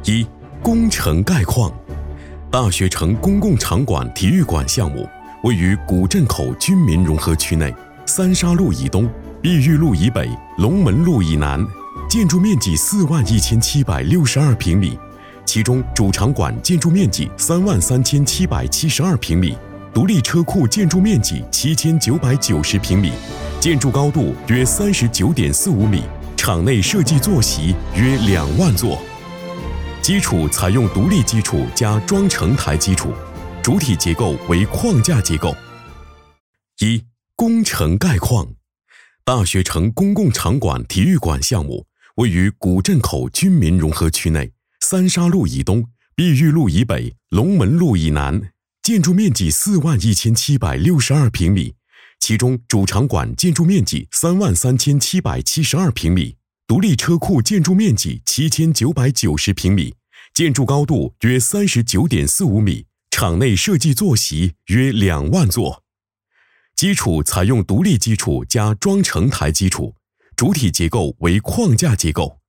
一、工程概况。大学城公共场馆体育馆项目位于古镇口军民融合区内，三沙路以东、碧玉路以北、龙门路以南，建筑面积41762平米，其中主场馆建筑面积33772平米，独立车库建筑面积7990平米，建筑高度约39.45米，场内设计坐席约2万座。基础采用独立基础加装承台基础，主体结构为框架结构。一、工程概况。大学城公共场馆体育馆项目位于古镇口军民融合区内，三沙路以东、碧玉路以北、龙门路以南，建筑面积41762平米，其中主场馆建筑面积33772平米，独立车库建筑面积7990平米，建筑高度约39.45米，场内设计坐席约2万座。基础采用独立基础加装承台基础，主体结构为框架结构。